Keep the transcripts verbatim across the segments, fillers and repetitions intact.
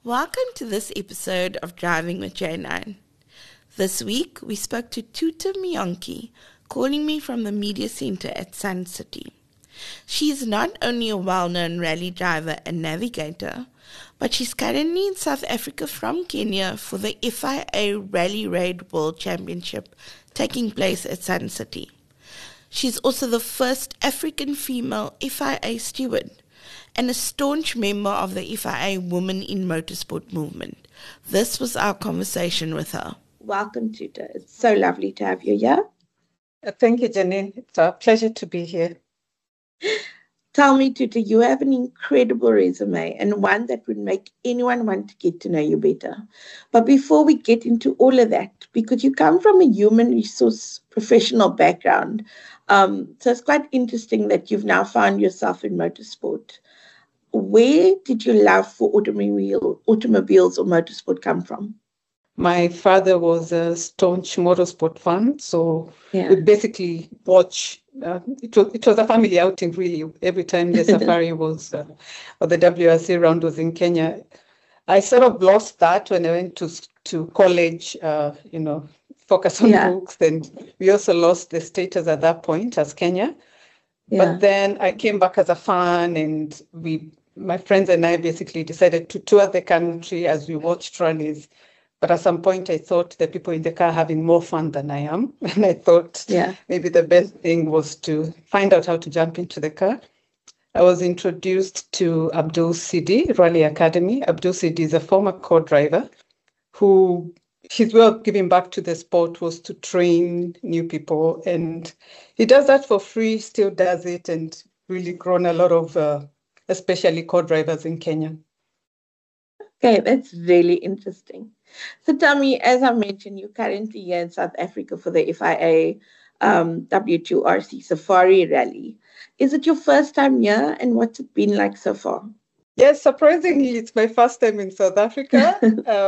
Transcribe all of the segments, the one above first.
Welcome to this episode of Driving with J nine. This week, we spoke to Tuta Mionki, calling me from the media center at Sun City. She is not only a well-known rally driver and navigator, but she's currently in South Africa from Kenya for the F I A Rally Raid World Championship taking place at Sun City. She's also the first African female F I A steward and a staunch member of the F I A Women in Motorsport movement. This was our conversation with her. Welcome, Tuta. It's so lovely to have you here. Uh, Thank you, Janine. It's a pleasure to be here. Tell me, Tuta, you have an incredible resume and one that would make anyone want to get to know you better. But before we get into all of that, because you come from a human resource professional background, um, so it's quite interesting that you've now found yourself in motorsport. Where did your love for automobile, automobiles or motorsport come from? My father was a staunch motorsport fan, so Yeah. we basically watch. Uh, it was it was a family outing, really. Every time the safari was uh, or the W R C round was in Kenya. I sort of lost that when I went to to college. Uh, you know, focus on Yeah. books, and we also lost the status at that point as Kenya. Yeah. But then I came back as a fan, and we, my friends and I, basically decided to tour the country as we watched rallies. But at some point, I thought the people in the car having more fun than I am, and I thought Yeah. maybe the best thing was to find out how to jump into the car. I was introduced to Abdul Sidi Rally Academy. Abdul Sidi is a former co-driver who his way of giving back to the sport was to train new people, and he does that for free, still does it, and really grown a lot of, uh, especially co-drivers in Kenya. Okay, that's really interesting. So tell me, as I mentioned, you're currently here in South Africa for the F I A um, W two R C Safari Rally. Is it your first time here, and what's it been like so far? Yes, surprisingly, it's my first time in South Africa. uh,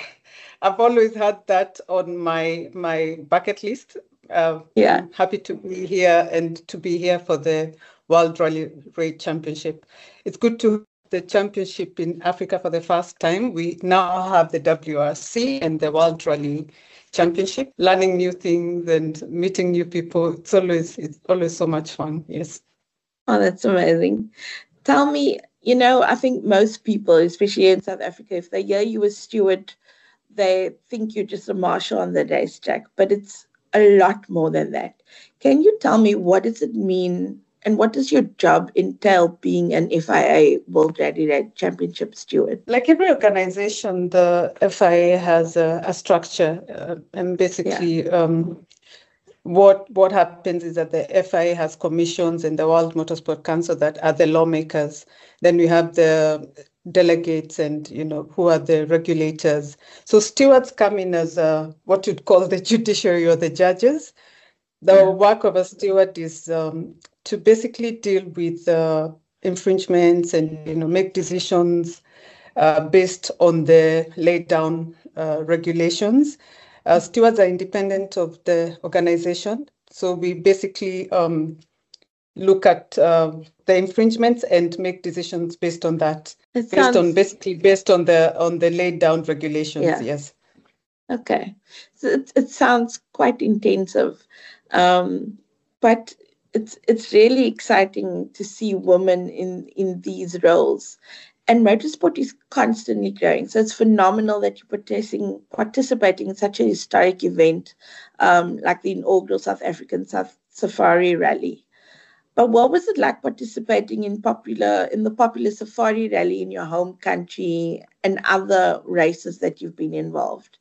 I've always had that on my my bucket list. Uh, Yeah. I'm happy to be here and to be here for the World Rally Raid Championship. It's good to have the championship in Africa for the first time. We now have the W R C and the World Rally Championship. Learning new things and meeting new people. It's always it's always so much fun. Yes. Oh, that's amazing. Tell me, you know, I think most people, especially in South Africa, if they hear you as steward, they think you're just a marshal on the racetrack, but it's a lot more than that. Can you tell me what does it mean and what does your job entail being an F I A World Rally Raid Championship steward? Like every organization, the F I A has a, a structure, uh, and basically, um, what what happens is that the F I A has commissions and the World Motorsport Council that are the lawmakers. Then we have the delegates and, you know, who are the regulators. So stewards come in as uh, what you'd call the judiciary or the judges. The Yeah. work of a steward is um, to basically deal with uh, infringements and, you know, make decisions uh, based on the laid down uh, regulations. Uh, stewards are independent of the organization, so we basically um, look at uh, the infringements and make decisions based on that. It Based on sounds basically based on the on the laid down regulations. Yeah. Yes. okay. So it, it sounds quite intensive, um, but it's it's really exciting to see women in in these roles. And motorsport is constantly growing. So it's phenomenal that you're participating, participating in such a historic event um, like the inaugural South African South Safari Rally. But what was it like participating in popular in the popular Safari Rally in your home country and other races that you've been involved?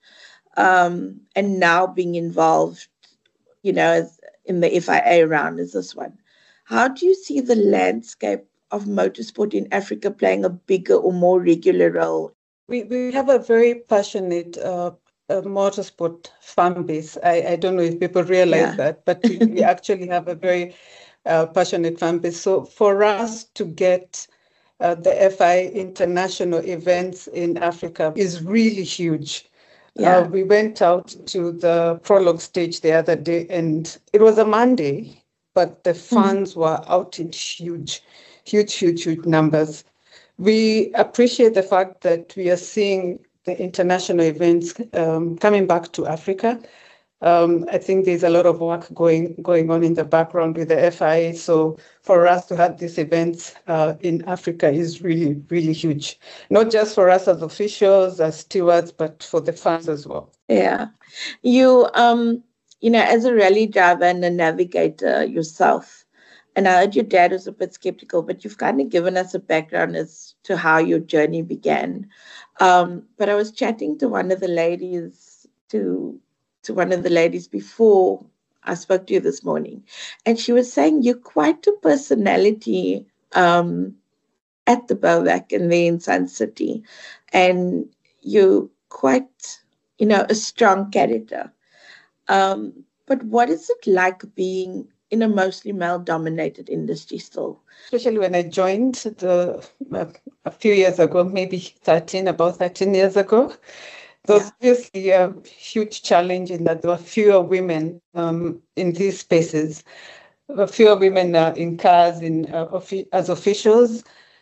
Um, and now being involved, you know, as in the F I A round as this one. How do you see the landscape of motorsport in Africa playing a bigger or more regular role? We we have a very passionate uh, uh, motorsport fan base. I, I don't know if people realize Yeah. that, but we, we actually have a very uh, passionate fan base. So for us to get uh, the F I A international events in Africa is really huge. Yeah. Uh, we went out to the prologue stage the other day, and it was a Monday, but the fans were out in huge, huge, huge, huge numbers. we appreciate the fact that we are seeing the international events um, coming back to Africa. Um, I think there's a lot of work going going on in the background with the F I A. So for us to have these events uh, in Africa is really, really huge. Not just for us as officials, as stewards, but for the fans as well. Yeah. You, um, you know, as a rally driver and a navigator yourself, and I heard your dad was a bit skeptical, but you've kind of given us a background as to how your journey began. Um, but I was chatting to one of the ladies, to to one of the ladies before I spoke to you this morning, and she was saying you're quite a personality um, at the BOVAC and there in Sun City, and you're quite, you know, a strong character. Um, but what is it like being in a mostly male-dominated industry still? Especially when I joined the, uh, a few years ago, maybe thirteen, about thirteen years ago. There was yeah. obviously a huge challenge in that there were fewer women um, in these spaces, fewer women uh, in cars in uh, offi- as officials.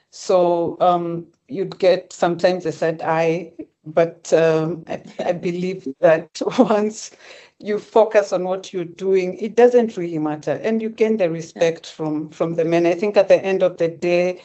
So um, you'd get sometimes a side eye, but um, I, I believe that once you focus on what you're doing, it doesn't really matter. And you gain the respect from, from the men. I think at the end of the day,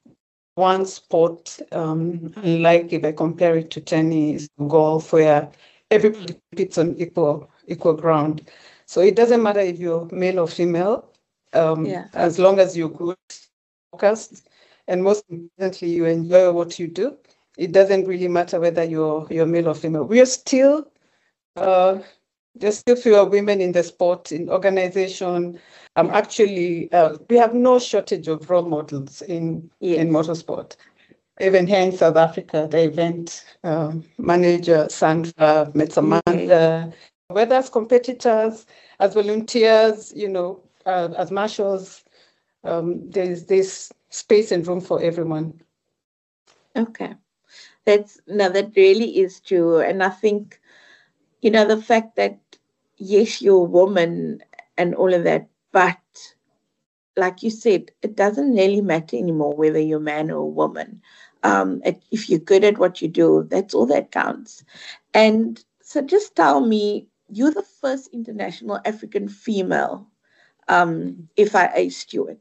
one sport, um, like if I compare it to tennis, golf, where everybody competes on equal equal ground. So it doesn't matter if you're male or female, um, yeah. as long as you're good, focused, and most importantly, you enjoy what you do. It doesn't really matter whether you're you're male or female. We are still, uh, there's still fewer women in the sport, in organization. Um, actually, uh, we have no shortage of role models in, yes. in motorsport. Even here in South Africa, the event um, manager, Sandra, Metsamanda, yes. whether as competitors, as volunteers, you know, uh, as marshals, um, there's this space and room for everyone. Okay. That's, no, that really is true. And I think, you know, the fact that, yes, you're a woman and all of that, but like you said, it doesn't really matter anymore whether you're a man or a woman. Um, it, if you're good at what you do, that's all that counts. And so just tell me, you're the first international African female um, F I A steward.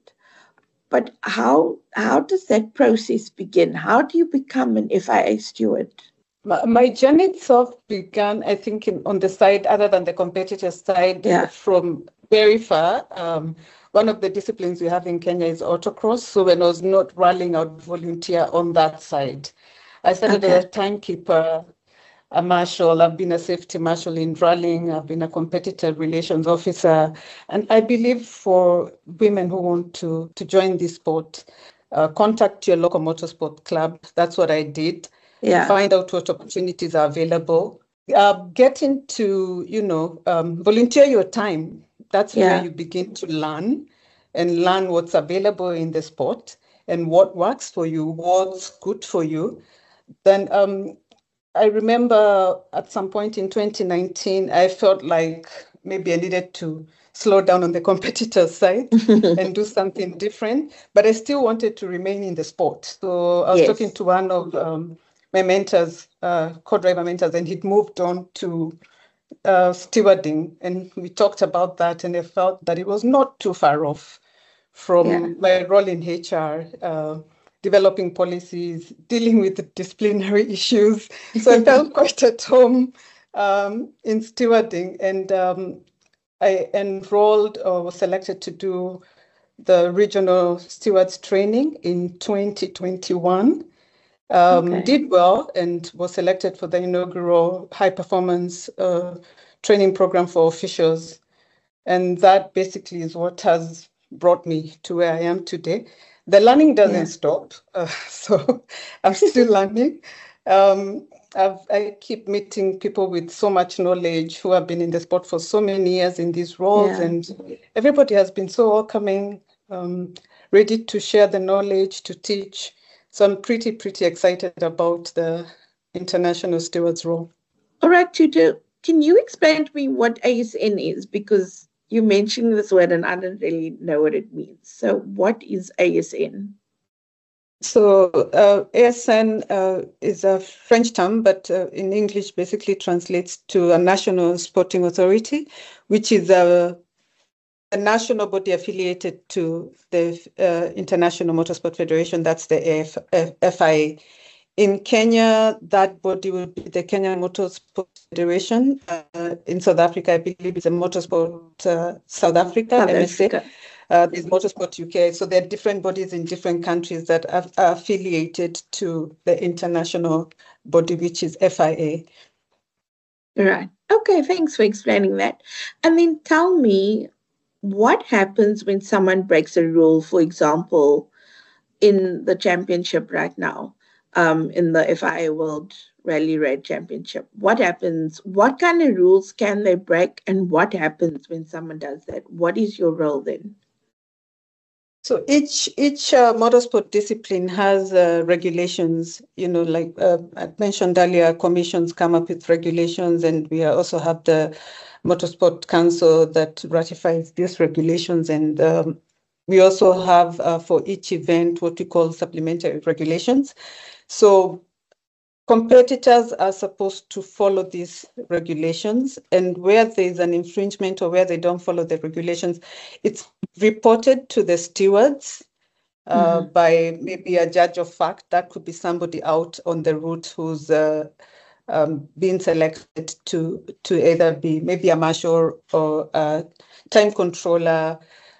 But how how does that process begin? How do you become an F I A steward? My, my journey itself began, I think, in, on the side, other than the competitor side, yeah. from very far. Um, one of the disciplines we have in Kenya is autocross. So when I was not rallying, I would volunteer on that side. I started okay. as a timekeeper, a marshal. I've been a safety marshal in rallying. I've been a competitor relations officer. And I believe for women who want to, to join this sport, uh, contact your local motorsport club. That's what I did. Yeah. Find out what opportunities are available. Uh, get into, you know, um, volunteer your time. That's yeah. where you begin to learn and learn what's available in the sport and what works for you, what's good for you. Then um, I remember at some point in twenty nineteen, I felt like maybe I needed to slow down on the competitor side and do something different, but I still wanted to remain in the sport. So I was yes. talking to one of um, my mentors, uh, co-driver mentors, and he'd moved on to uh, stewarding, and we talked about that, and I felt that it was not too far off from yeah. my role in H R, uh, developing policies, dealing with disciplinary issues. So I felt quite at home um, in stewarding, and um, I enrolled or was selected to do the regional stewards training in twenty twenty-one. Um, okay. Did well and was selected for the inaugural high performance uh, training program for officials. And that basically is what has brought me to where I am today. The learning doesn't yeah. stop. Uh, so I'm still learning. Um, I've, I keep meeting people with so much knowledge who have been in the sport for so many years in these roles. Yeah. And everybody has been so welcoming, um, ready to share the knowledge, to teach. So I'm pretty, pretty excited about the international stewards role. All right, Tutu, can you explain to me what A S N is? Because you mentioned this word and I don't really know what it means. So what is A S N? So uh, A S N uh, is a French term, but uh, in English basically translates to a national sporting authority, which is a, a national body affiliated to the uh, International Motorsport Federation. That's the F, F, F I A. In Kenya, that body will be the Kenya Motorsport Federation. Uh, in South Africa, I believe it's the Motorsport uh, South Africa, South M S A. Africa. Uh, there's Motorsport U K. So there are different bodies in different countries that are, are affiliated to the international body, which is F I A. Right. Okay, thanks for explaining that. And then tell me, what happens when someone breaks a rule, for example, in the championship right now, um, in the F I A World Rally Raid Championship? What happens? What kind of rules can they break? And what happens when someone does that? What is your role then? So each each uh, motorsport discipline has uh, regulations. You know, like uh, I mentioned earlier, commissions come up with regulations, and we also have the Motorsport Council that ratifies these regulations. And um, we also have uh, for each event what we call supplementary regulations. So competitors are supposed to follow these regulations, and where there's an infringement or where they don't follow the regulations, it's reported to the stewards uh, mm-hmm. by maybe a judge of fact. That could be somebody out on the route who's uh, um, been selected to to either be maybe a marshal or a time controller.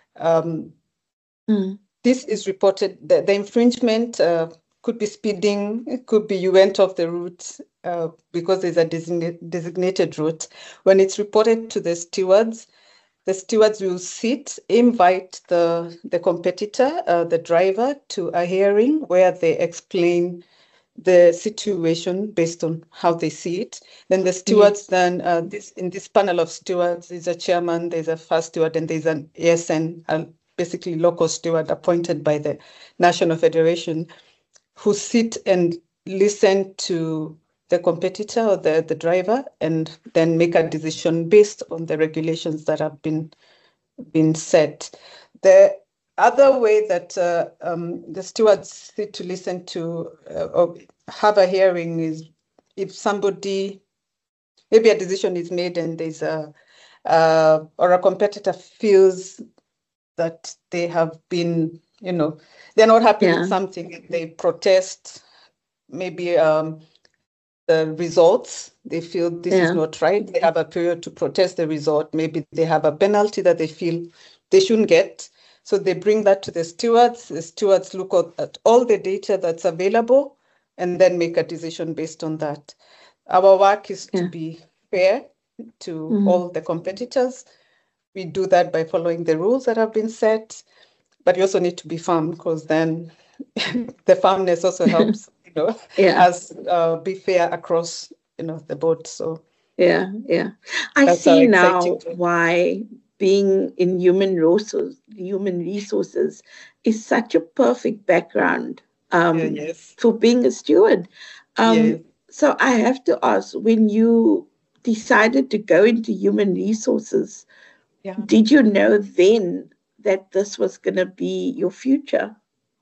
Um, mm. This is reported, the, the infringement uh, could be speeding, it could be you went off the route uh, because there's a designated, designated route. When it's reported to the stewards, the stewards will sit, invite the, the competitor, uh, the driver, to a hearing where they explain the situation based on how they see it. Then the stewards, yes. then uh, this in this panel of stewards, there's a chairman, there's a first steward, and there's an A S N, a basically local steward appointed by the National Federation, who sit and listen to the competitor or the, the driver, and then make a decision based on the regulations that have been, been set. The other way that uh, um, the stewards sit to listen to uh, or have a hearing is if somebody, maybe a decision is made and there's a, uh, or a competitor feels that they have been, you know, they're not happy yeah. with something, they protest maybe um, the results, they feel this yeah. is not right, they have a period to protest the result, maybe they have a penalty that they feel they shouldn't get, so they bring that to the stewards, the stewards look at, at all the data that's available and then make a decision based on that. Our work is yeah. to be fair to mm-hmm. all the competitors. We do that by following the rules that have been set, but you also need to be firm, because then the firmness also helps, you know, yeah. us uh, be fair across, you know, the board. So yeah, yeah. I see now why being in human resources, human resources, is such a perfect background um, yeah, yes. for being a steward. Um, yes. So I have to ask, when you decided to go into human resources, yeah. did you know then that this was going to be your future?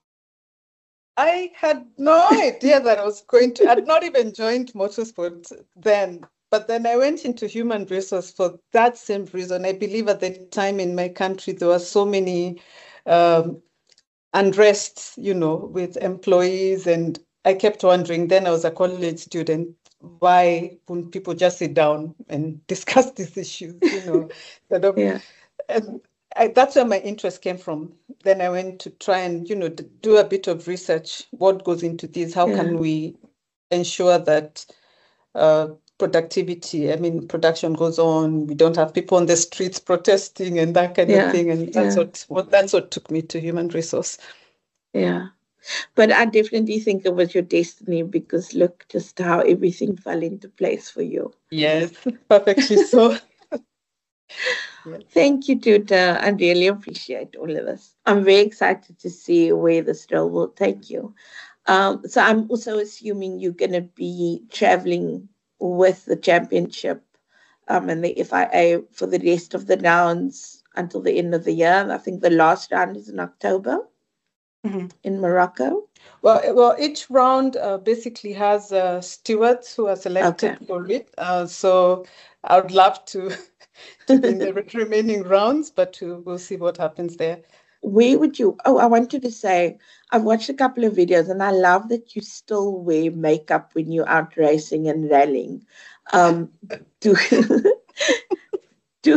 I had no idea that I was going to, I'd not even joined motorsport then, but then I went into human resource for that same reason. I believe at the time in my country, there were so many um, unrests, you know, with employees, and I kept wondering, then I was a college student, why wouldn't people just sit down and discuss these issues, you know? Sort of, yeah. And I, that's where my interest came from. Then I went to try and, you know, do a bit of research. What goes into this? How yeah. can we ensure that uh, productivity, I mean, production goes on. We don't have people on the streets protesting and that kind yeah. of thing. And that's yeah. what, what that's what took me to human resource. Yeah. But I definitely think it was your destiny, because look just how everything fell into place for you. Yes, perfectly so. Yes. Thank you, Tuta. I really appreciate all of this. I'm very excited to see where this role will take you. Um, so I'm also assuming you're going to be traveling with the championship um, and the F I A for the rest of the rounds until the end of the year. I think the last round is in October. Mm-hmm. in Morocco? Well, well, each round uh, basically has uh, stewards who are selected Okay. for it. Uh, so I would love to to be in the remaining rounds, but to, we'll see what happens there. Where would you? Oh, I wanted to say, I've watched a couple of videos and I love that you still wear makeup when you're out racing and rallying. Um, do, do,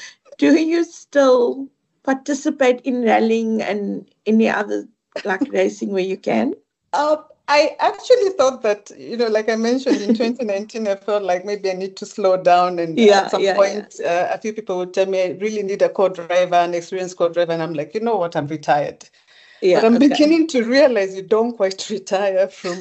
do you still participate in rallying and any other like racing where you can? Uh, I actually thought that, you know, like I mentioned in twenty nineteen, I felt like maybe I need to slow down. And Yeah, at some yeah, point, yeah. Uh, a few people would tell me I really need a co-driver, an experienced co-driver. And I'm like, you know what, I'm retired. Yeah, but I'm okay. beginning to realize you don't quite retire from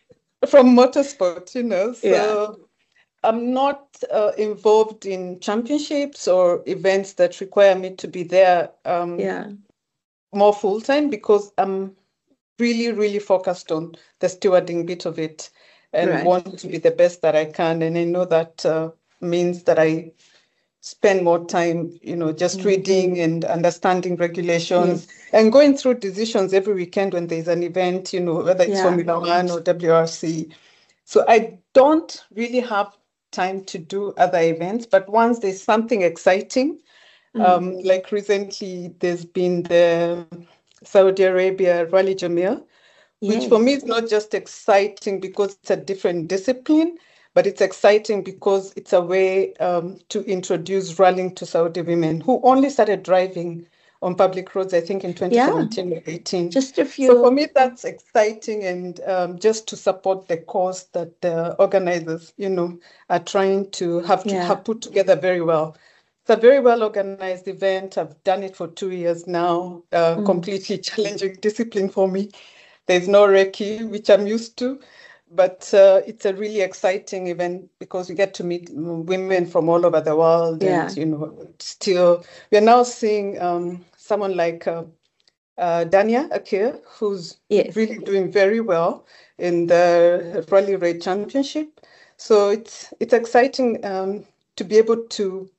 from motorsport, you know. So Yeah. I'm not uh, involved in championships or events that require me to be there um, Yeah. more full-time, because I'm really, really focused on the stewarding bit of it and Right. want to be the best that I can. And I know that uh, means that I spend more time, you know, just Mm-hmm. reading and understanding regulations, Yes. and going through decisions every weekend when there's an event, you know, whether it's Yeah. Formula One or W R C. So I don't really have time to do other events, but once there's something exciting, Mm. um, like recently there's been the Saudi Arabia Rally Jamil, which Yes. for me is not just exciting because it's a different discipline, but it's exciting because it's a way um, to introduce rallying to Saudi women who only started driving on public roads, I think, in twenty seventeen Yeah. or eighteen. Just a few. So for me, that's exciting, and um, just to support the cause that the organizers, you know, are trying to have to Yeah. have put together very well. It's a very well organized event. I've done it for two years now. Uh, Mm. Completely challenging discipline for me. There's no recce, which I'm used to, but uh, it's a really exciting event because we get to meet women from all over the world. Yeah. And, you know, still, we're now seeing um, someone like uh, uh, Dania Akir, who's Yes. really doing very well in the Rally Raid Championship. So it's, it's exciting um, to be able to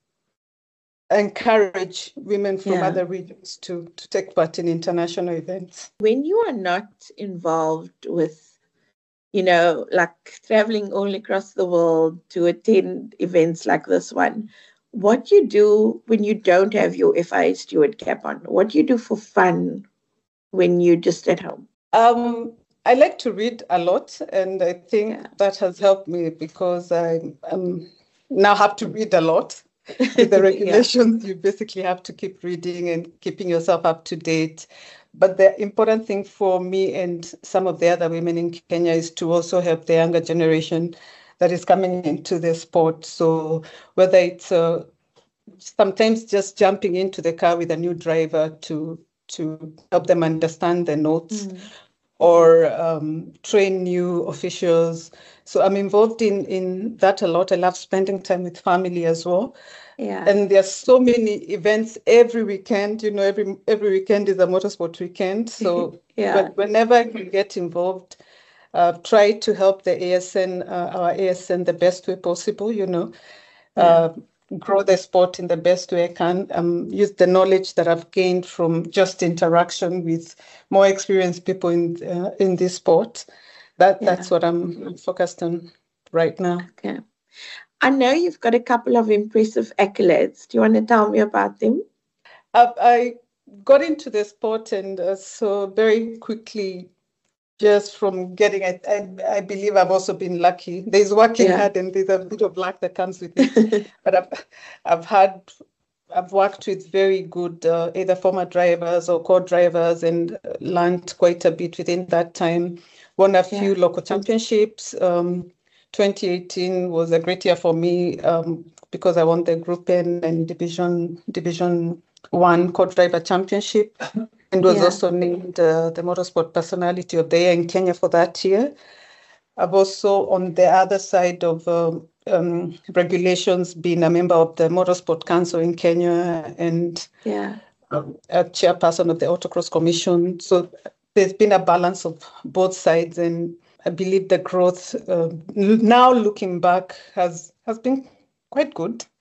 encourage women from Yeah. other regions to, to take part in international events. When you are not involved with, you know, like traveling all across the world to attend events like this one, what you do when you don't have your F I A steward cap on? What do you do for fun when you're just at home? Um, I like to read a lot, and I think Yeah. that has helped me because I um, now have to read a lot. With the regulations, yeah. You basically have to keep reading and keeping yourself up to date. But the important thing for me and some of the other women in Kenya is to also help the younger generation that is coming into the sport. So whether it's uh, sometimes just jumping into the car with a new driver to to help them understand the notes, mm. or um, train new officials. So I'm involved in, in that a lot. I love spending time with family as well. Yeah. And there's so many events every weekend. You know, every every weekend is a motorsport weekend. So yeah. But whenever I can get involved, uh, try to help the A S N, uh, our A S N, the best way possible, you know. Yeah. Uh, grow the sport in the best way I can, um, use the knowledge that I've gained from just interaction with more experienced people in uh, in this sport. That yeah. That's what I'm focused on right now. Okay. I know you've got a couple of impressive accolades. Do you want to tell me about them? I, I got into the sport, and uh, so very quickly, just from getting it, I, I believe I've also been lucky. There's working yeah. hard, and there's a bit of luck that comes with it. But I've, I've had, I've worked with very good uh, either former drivers or co-drivers, and learned quite a bit within that time. Won a few yeah. local championships. Um, twenty eighteen was a great year for me um, because I won the Group N and Division Division One co-driver championship. And was yeah. also named uh, the Motorsport Personality of the Year in Kenya for that year. I've also, on the other side of um, um, regulations, been a member of the Motorsport Council in Kenya, and yeah. um, a chairperson of the Autocross Commission. So there's been a balance of both sides, and I believe the growth uh, now looking back has has been quite good.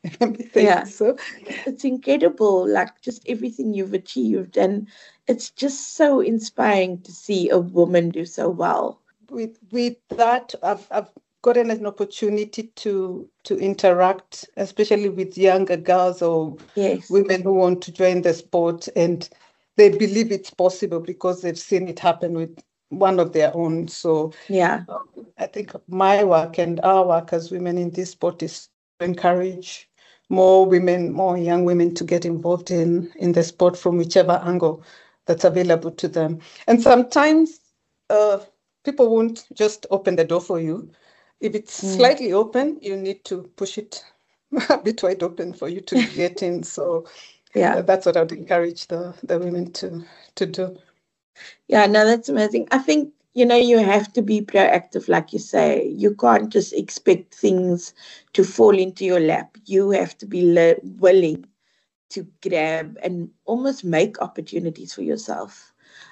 Yeah. So it's incredible, like just everything you've achieved. And it's just so inspiring to see a woman do so well. With with that, I've, I've gotten an opportunity to to interact, especially with younger girls or yes. women who want to join the sport, and they believe it's possible because they've seen it happen with one of their own. So yeah, I think my work and our work as women in this sport is to encourage more women, more young women to get involved in, in the sport from whichever angle that's available to them. And sometimes uh, people won't just open the door for you. If it's mm. slightly open, you need to push it a bit wide open for you to get in. So yeah, that's what I would encourage the, the women to, to do. Yeah, no, that's amazing. I think, you know, you have to be proactive, like you say. You can't just expect things to fall into your lap. You have to be le- willing to grab and almost make opportunities for yourself.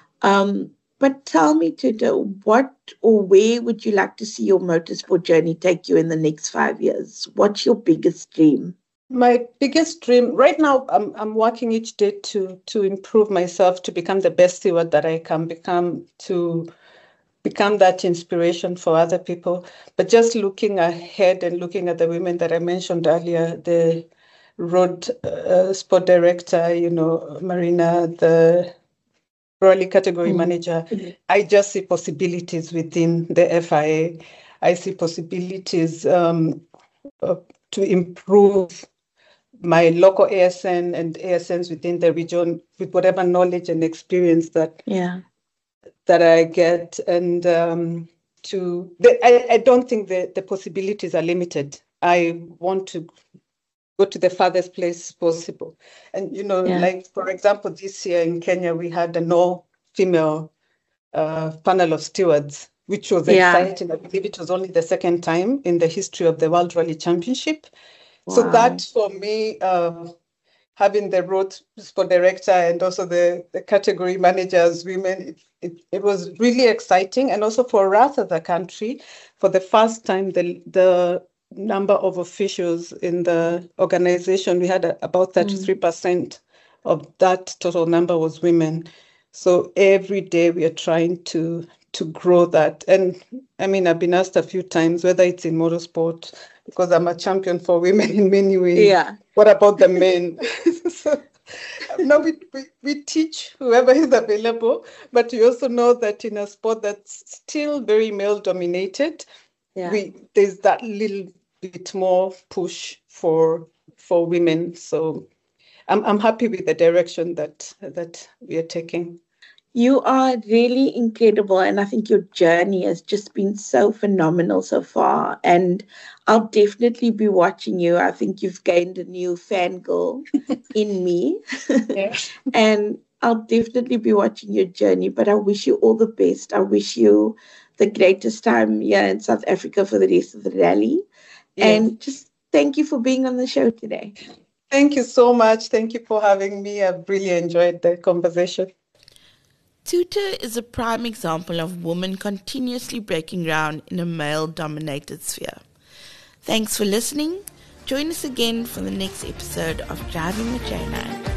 Um, but tell me, Tutu, what or where would you like to see your motorsport journey take you in the next five years? What's your biggest dream? My biggest dream right now, I'm I'm working each day to to improve myself, to become the best steward that I can become, to become that inspiration for other people. But just looking ahead and looking at the women that I mentioned earlier, the road uh, sport director, you know, Marina, the Rally category mm-hmm. manager, mm-hmm. I just see possibilities within the F I A. I see possibilities um, uh, to improve my local A S N and A S Ns within the region with whatever knowledge and experience that yeah. that I get. And um, to the, I, I don't think the, the possibilities are limited. I want to go to the farthest place possible. And, you know, yeah. like, for example, this year in Kenya, we had an all-female uh, panel of stewards, which was yeah. exciting. I believe it was only the second time in the history of the World Rally Championship. Wow. So that, for me, uh, having the road sport director and also the, the category managers, women, it, it, it was really exciting. And also for us as a country, for the first time, the, the number of officials in the organization, we had a, about thirty-three percent mm. of that total number was women. So every day we are trying to to grow that. And I mean, I've been asked a few times whether it's in motorsport, because I'm a champion for women in many ways. Yeah. What about the men? So, no, we, we, we teach whoever is available, but we also know that in a sport that's still very male dominated, yeah. we there's that little bit more push for for women. So I'm I'm happy with the direction that that we are taking. You are really incredible, and I think your journey has just been so phenomenal so far, and I'll definitely be watching you. I think you've gained a new fangirl in me, and I'll definitely be watching your journey, but I wish you all the best. I wish you the greatest time here in South Africa for the rest of the rally, yes. and just thank you for being on the show today. Thank you so much. Thank you for having me. I've really enjoyed the conversation. Tutu is a prime example of women continuously breaking ground in a male-dominated sphere. Thanks for listening. Join us again for the next episode of Driving with J nine.